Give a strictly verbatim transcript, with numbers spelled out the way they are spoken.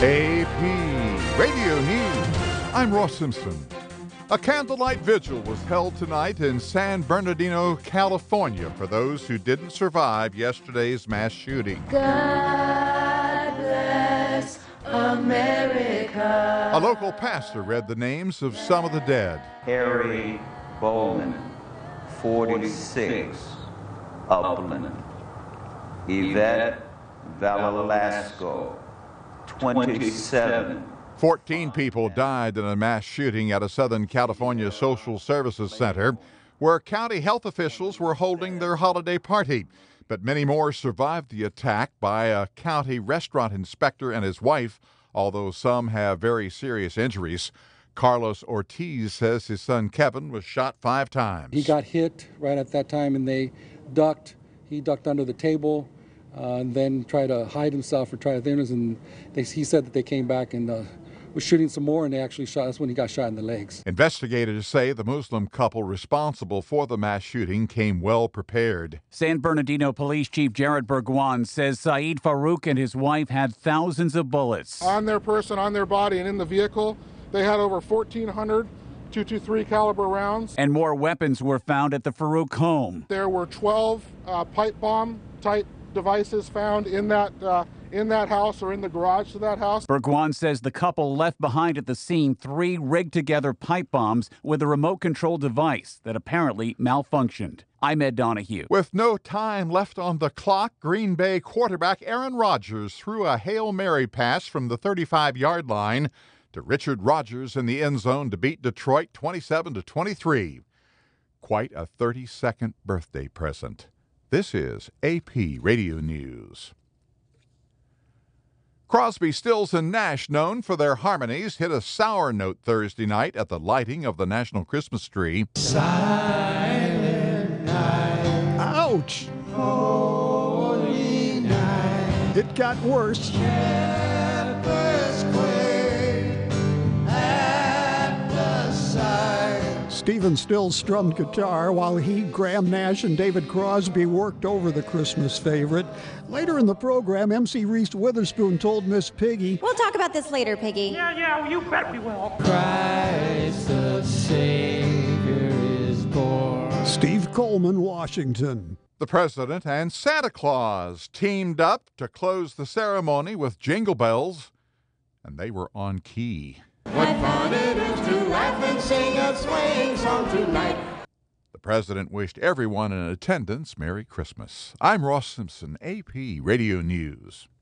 A P Radio News. I'm Ross Simpson. A candlelight vigil was held tonight in San Bernardino, California, for those who didn't survive yesterday's mass shooting. God bless America. A local pastor read the names of some of the dead. Harry Bowman, forty-six, Upland. Yvette Valalasco, twenty-seven. Fourteen people died in a mass shooting at a Southern California social services center where county health officials were holding their holiday party. But many more survived the attack by a county restaurant inspector and his wife, although some have very serious injuries. Carlos Ortiz says his son Kevin was shot five times. He got hit right at that time and they ducked. He ducked under the table uh, and then tried to hide himself or try to things. And they, he said that they came back and uh, was shooting some more, and they actually shot. That's when he got shot in the legs. Investigators say the Muslim couple responsible for the mass shooting came well prepared. San Bernardino Police Chief Jared Burguan says Saeed Farouk and his wife had thousands of bullets on their person, on their body, and in the vehicle. They had over fourteen hundred two twenty-three caliber rounds. And more weapons were found at the Farouk home. There were twelve uh, pipe bomb type devices found in that uh, in that house or in the garage to that house. Burguan says the couple left behind at the scene three rigged-together pipe bombs with a remote-control device that apparently malfunctioned. I'm Ed Donahue. With no time left on the clock, Green Bay quarterback Aaron Rodgers threw a Hail Mary pass from the thirty-five-yard line to Richard Rodgers in the end zone to beat Detroit twenty-seven to twenty-three. Quite a thirty-second birthday present. This is A P Radio News. Crosby, Stills, and Nash, known for their harmonies, hit a sour note Thursday night at the lighting of the national Christmas tree. Silent night. Ouch! Holy night. It got worse. Shepherds quake at the sight. Stephen Stills strummed guitar while he, Graham Nash, and David Crosby worked over the Christmas favorite. Later in the program, M C Reese Witherspoon told Miss Piggy, "We'll talk about this later, Piggy." Yeah, yeah, you bet we will. Christ the Savior is born. Steve Coleman, Washington. The President and Santa Claus teamed up to close the ceremony with Jingle Bells, and they were on key. What fun it is to laugh and sing a swing song tonight. The President wished everyone in attendance Merry Christmas. I'm Ross Simpson, A P Radio News.